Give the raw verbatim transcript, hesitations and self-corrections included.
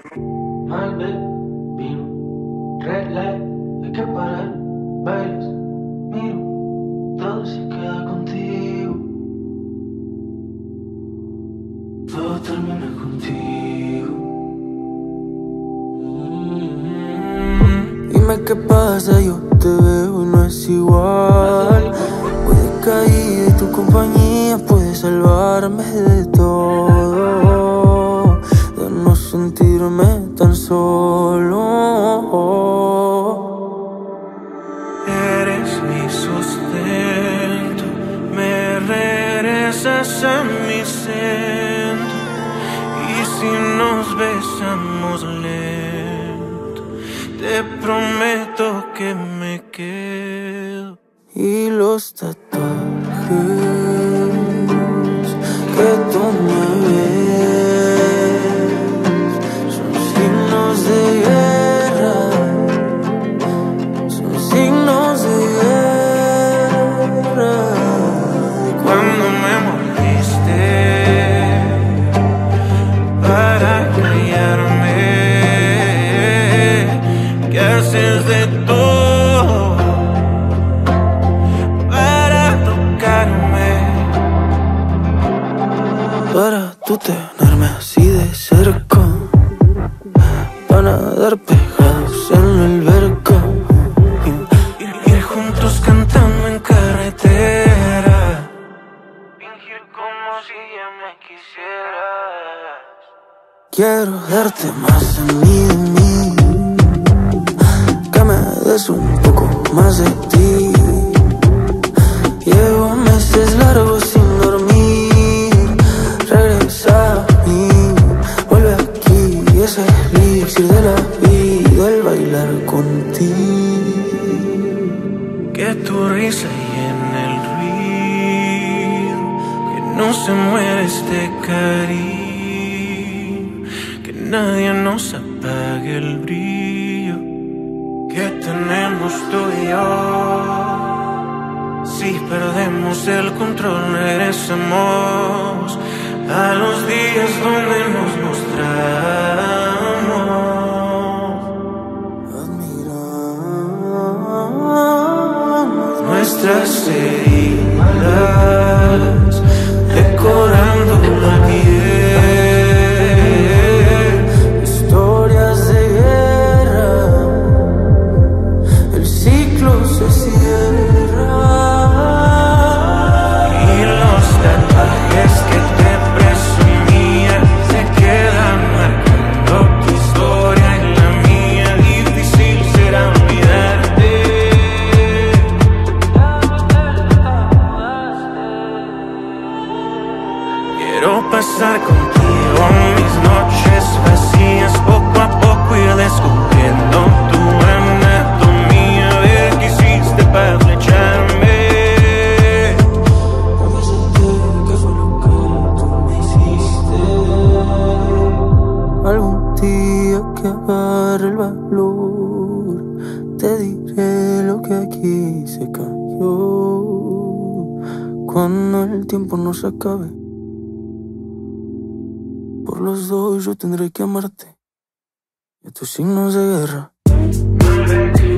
Malbec, vino, red light, hay que parar, bailas, miro, todo se queda contigo, todo termina contigo. Dime qué pasa, yo te veo y no es igual. Puede caer y tu compañía puede salvarme de todo, de no sentirme tan solo. Eres mi sustento, me regresas a mi centro. Y si nos besamos lento, te prometo que me quedo. Y los tatuajes que tú me ves son signos de guerra, son signos de guerra. Cuando me mordiste para callarme, que haces de todo para tocarme, para tú tenerme así de cerca, para nadar pegados en la alberca, ir, ir juntos cantando en carretera, fingir como si ya me quisieras. quiero darte más de mí, de mí, que me des un poco más de ti. Llevo meses largos sin dormir, regresa a mí, vuelve aquí. Ese elixir de la vida, el bailar contigo. Que tu risa llene el ruido, que no se muera este cariño, que nadie nos apague el brillo que tenemos tú y yo. Si perdemos el control, regresamos a los días donde nos mostramos nuestras heridas, decorando la piel. Historias de guerra, el ciclo se cierra. Y los tatuajes que te presumía se quedan marcando tu historia y la mía. Difícil será olvidarte. Quiero pasar contigo mis noches vacías, poco a poco ir descubriendo tu anatomía, ver qué hiciste para flecharme. Porque senté que fue lo que tú me hiciste. Algún día que agarre el valor, te diré lo que aquí se cayó. Cuando el tiempo nos acabe, por los dos yo tendré que amarte, y a tus signos de guerra.